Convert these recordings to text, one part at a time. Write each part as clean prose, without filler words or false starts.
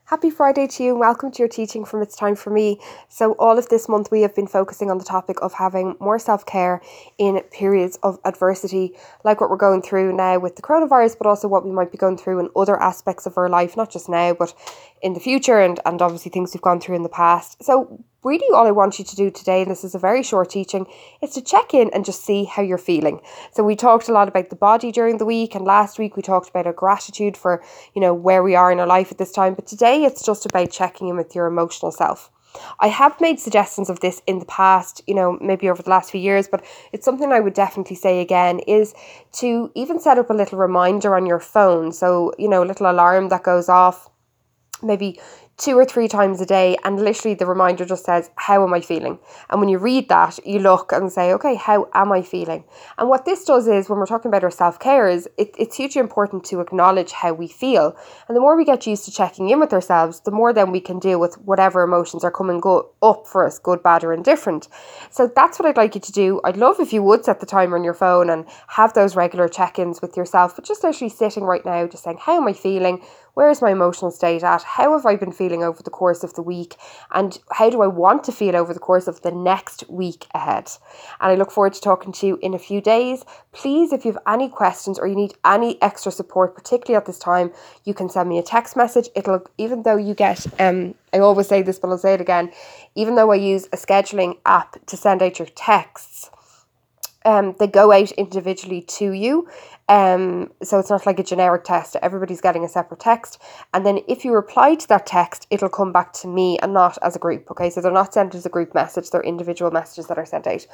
Happy Friday to you and welcome to your teaching from It's Time for Me. So all of this month we have been focusing on the topic of having more self-care in periods of adversity, like what we're going through now with the coronavirus, but also what we might be going through in other aspects of our life, not just now, but in the future and obviously things we've gone through in the past. So really all I want you to do today, and this is a very short teaching, is to check in and just see how you're feeling. So we talked a lot about the body during the week, and last week we talked about our gratitude for, where we are in our life at this time. But today it's just about checking in with your emotional self. I have made suggestions of this in the past, maybe over the last few years, but it's something I would definitely say again, is to even set up a little reminder on your phone. So, a little alarm that goes off maybe 2 or 3 times a day, and literally the reminder just says, how am I feeling? And when you read that, you look and say, okay, how am I feeling? And what this does is, when we're talking about our self-care, is it's hugely important to acknowledge how we feel. And the more we get used to checking in with ourselves, the more then we can deal with whatever emotions are coming up for us, good, bad or indifferent. So that's what I'd like you to do. I'd love if you would set the timer on your phone and have those regular check-ins with yourself, but just actually sitting right now, just saying, how am I feeling? Where is my emotional state at? How have I been feeling over the course of the week? And how do I want to feel over the course of the next week ahead? And I look forward to talking to you in a few days. Please, if you have any questions or you need any extra support, particularly at this time, you can send me a text message. Even though you get, I always say this, but I'll say it again, even though I use a scheduling app to send out your texts, they go out individually to you. So it's not like a generic text. Everybody's getting a separate text. And then if you reply to that text, it'll come back to me and not as a group. Okay, so they're not sent as a group message. They're individual messages that are sent out.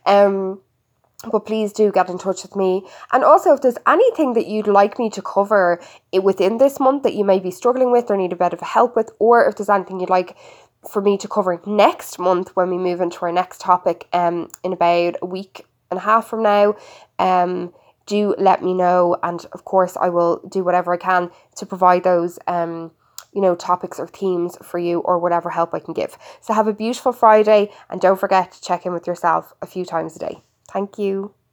But please do get in touch with me. And also, if there's anything that you'd like me to cover within this month that you may be struggling with or need a bit of help with, or if there's anything you'd like for me to cover next month when we move into our next topic in about a week and a half from now, do let me know, and of course I will do whatever I can to provide those topics or themes for you, or whatever help I can give. So have a beautiful Friday, and don't forget to check in with yourself a few times a day. Thank you.